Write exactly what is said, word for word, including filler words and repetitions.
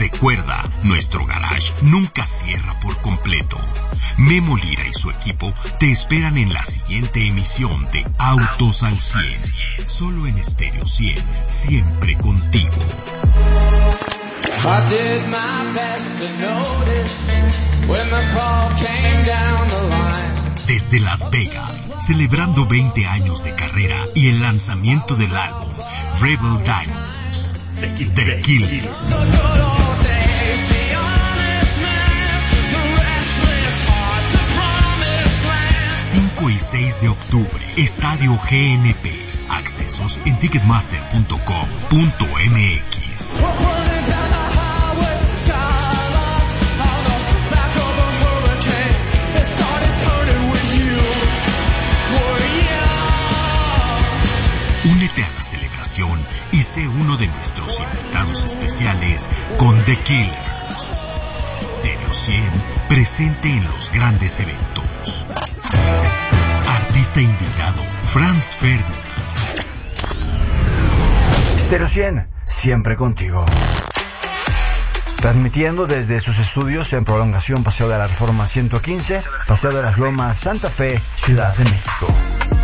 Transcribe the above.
recuerda, nuestro garage nunca cierra por completo. Memo Lira y su equipo te esperan en la siguiente emisión de Autos al cien. Solo en Estéreo cien, siempre contigo. I did my best to notice when the call came down the line. Desde Las Vegas, celebrando veinte años de carrera y el lanzamiento del álbum Rebel Diamonds, The Killers. cinco y seis de octubre, Estadio G N P. Accesos en ticketmaster punto com punto m x. Únete a la celebración y sé uno de nuestros invitados especiales con The Killers. Stereo cien, presente en los grandes eventos. Artista invitado, Franz Ferdinand. Stereo cien, siempre contigo. Transmitiendo desde sus estudios en prolongación Paseo de la Reforma ciento quince, Paseo de las Lomas, Santa Fe, Ciudad de México.